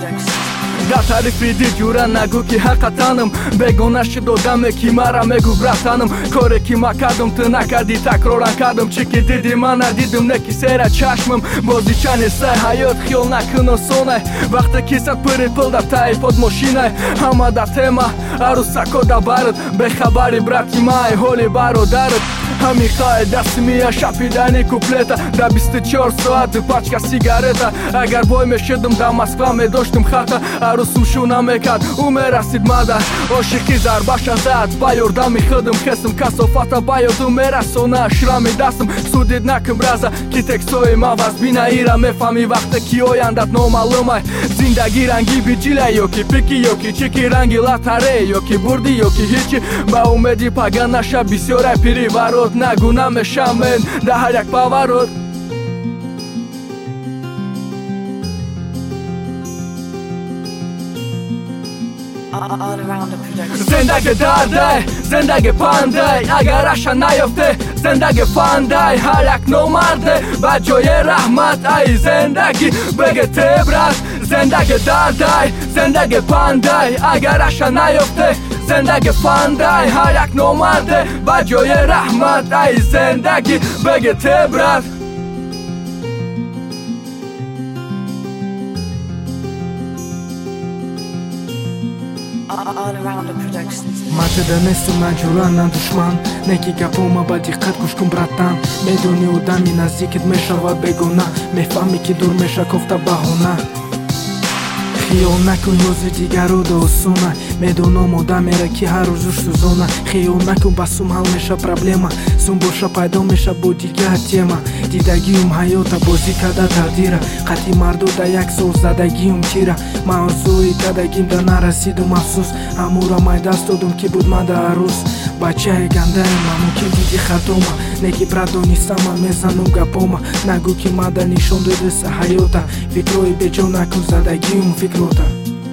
Да тарифи дидюра нагу ки ҳақатанам бегона шуд одаме ки мара мегӯ братанам коре ки ма кардам ту накарди такроран кардам чӣ ки диди ман надидам не ки сера чашмам бозичане сай ҳаёт хиёл накун осонай вақте ки сад пури пул дар таи под мошинай ҳама да тема арусако да барат бехабари брати май ҳоли бародарат ҳамин қаи дасти мия шапидани куплета да 24 соат пачка сигарета агар бой мешудам да москва медоштам хата арусум шу намекард ӯ мерасид мада ошиқи зарбаша зад ба ёрдами худам хесам касофата ба ёдум мерасона шрами дастам судид накун браза ки текстҳои маваз бинаира мефаҳми вақте ки ояндат номаълумай зиндагӣ ранги биҷилай ёки пики ёки чики ранги латаре ёки бурдӣ ёки ҳичи ба умеди паганаша бисёрай пириварот нагӯ намешам мен да ҳар як паворот зендаги дардай зендаги пандай агар аша наёфте зендаги фандай ҳар як номарде ба ҷои раҳмат ай зендагӣ беге тебрад зендаги дардай зендаги пандай агар аша наёфте зендаги фандай ҳар як номарде ба ҷои раҳмат ай зендагӣ беге тебрад матеда нестам на ҷуран на душман неки гапома ба диққат гӯш кун братан медони одами наздикит мешавад бегона мефаҳмӣ ки дур меша кофта баҳона хиёл накун ёзи дигарода осона медонам одамеро ки ҳар рӯзуш сӯзона хиёл накун ба сум ҳал меша проблема сум боша пайдо меша бо дигар тема дидагиум ҳаёта бозӣ карда тақдира қатъи мардода як сол задагиум тира ман орзуи дадагим да нарасидум афсӯс ҳамура май даст додум ки буд мада арӯс бачаи гандаем мамукин диди хатома неки брат донистама мезанум гапома нагӯ ки мада нишон додеса ҳаёта фикрои беҷо накун задагиум фикрота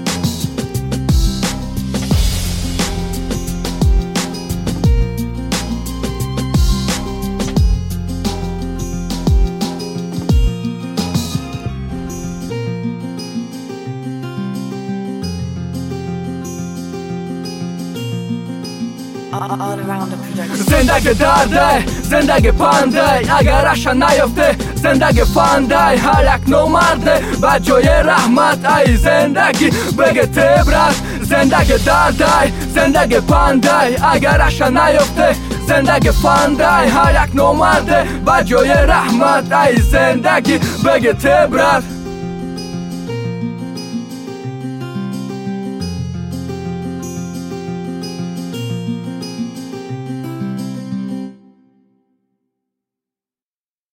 зендаги дардай зендаги пандай агар аша наёфте зендаги фандай ҳар як номарде ба ҷои раҳмат ай зендагӣ беге тебрад зендаги дардай зендаги пандай агар аша наёфте зендаги фандай ҳар як номарде ба ҷои раҳмат ай зендагӣ беге тебрад